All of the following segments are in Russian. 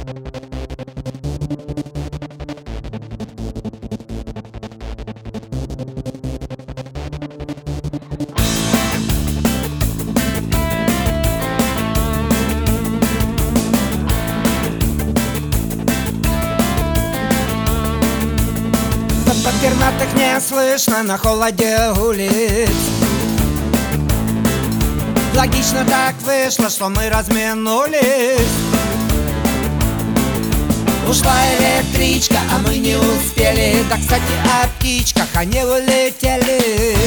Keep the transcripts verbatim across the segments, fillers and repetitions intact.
Под пернатых не слышно на холоде улиц. Логично так вышло, что мы разминулись. Ушла электричка, а мы не успели. Да, кстати, о птичках они улетели.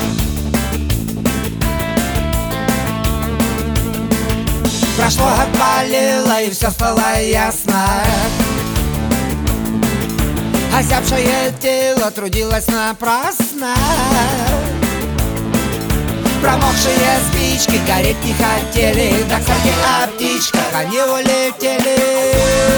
Прошло, отвалило, и все стало ясно. Озябшее тело трудилось напрасно. Промокшие спички гореть не хотели. Да, кстати, о птичках они улетели.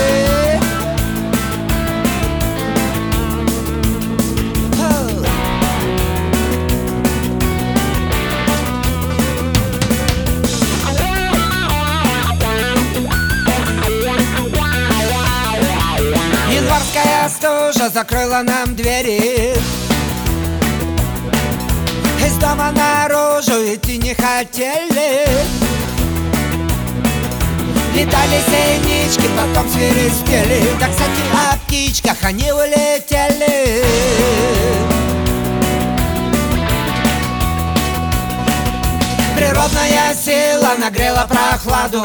Январская стужа закрыла нам двери. Из дома наружу идти не хотели. Летали синички, потом свиристели. Да, кстати, о птичках они улетели. Природная сила нагрела прохладу.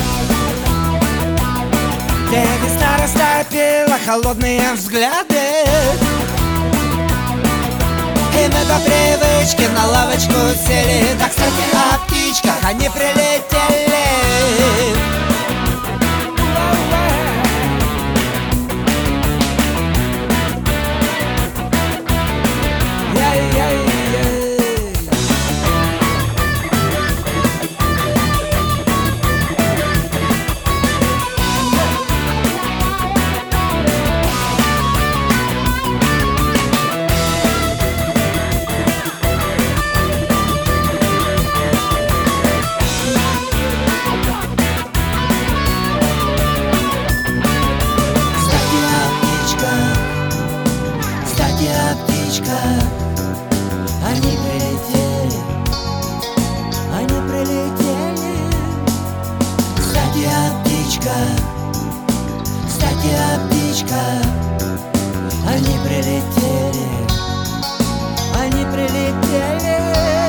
Весна растопила холодные взгляды. И мы по привычке на лавочку сели. Да, кстати, о птичках они прилетели. Они прилетели, они прилетели. Кстати, о птичка, кстати, о птичка. Они прилетели, они прилетели.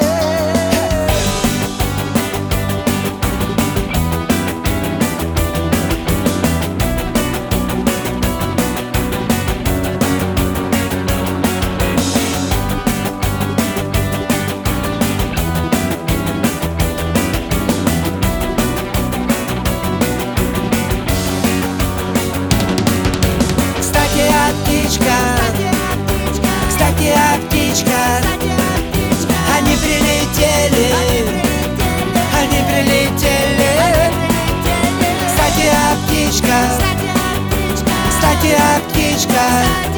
Кстати, о птичка, они прилетели, они прилетели. Кстати, о птичка, кстати, о птичка.